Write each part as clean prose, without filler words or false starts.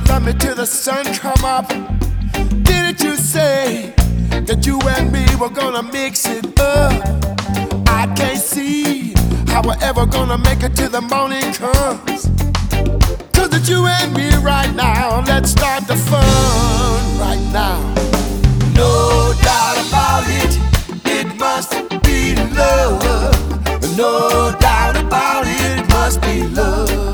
gonna love me till the sun come up. Didn't you say that you and me were gonna mix it up? I can't see how we're ever gonna make it till the morning comes. Cause it's you and me right now. Let's start the fun right now. No doubt about it, it must be love. No doubt about it, it must be love.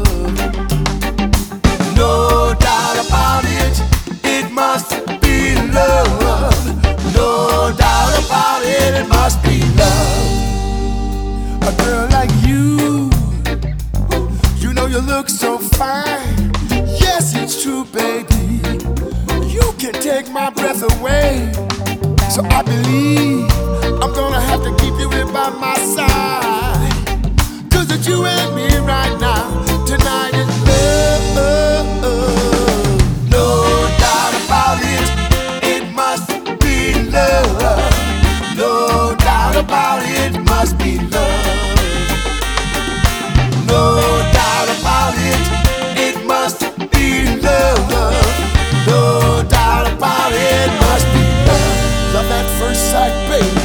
No doubt about it, it must be love. No doubt about it, it must be love. A girl like you, you know you look so fine. Yes, it's true, baby. You can take my breath away. So I believe I'm gonna have to keep you here by my side. Cause it's you and me right now. Tonight is love. No doubt about it, it must be love. No doubt about it, it must be love. No doubt about it, it must be love. No doubt about it, it must be love. Love at first sight, baby.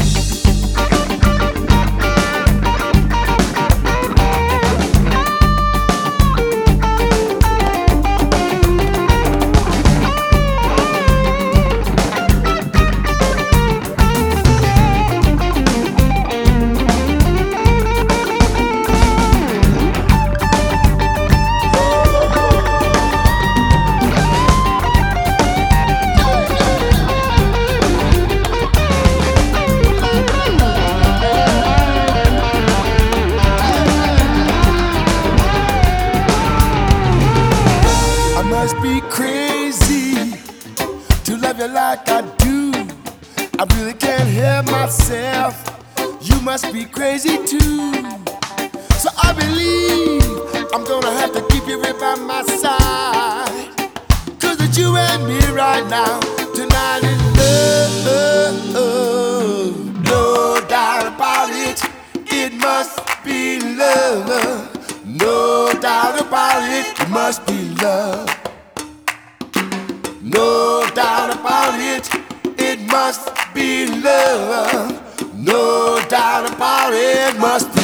I must be crazy to love you like I do. I really can't help myself. You must be crazy too. So I believe I'm gonna have to keep you right by my side. Cause it's you and me right now. Tonight is love. No doubt about it, it must be love. No doubt about it, it must be love. No doubt about it, it must be love. No doubt about it, it must be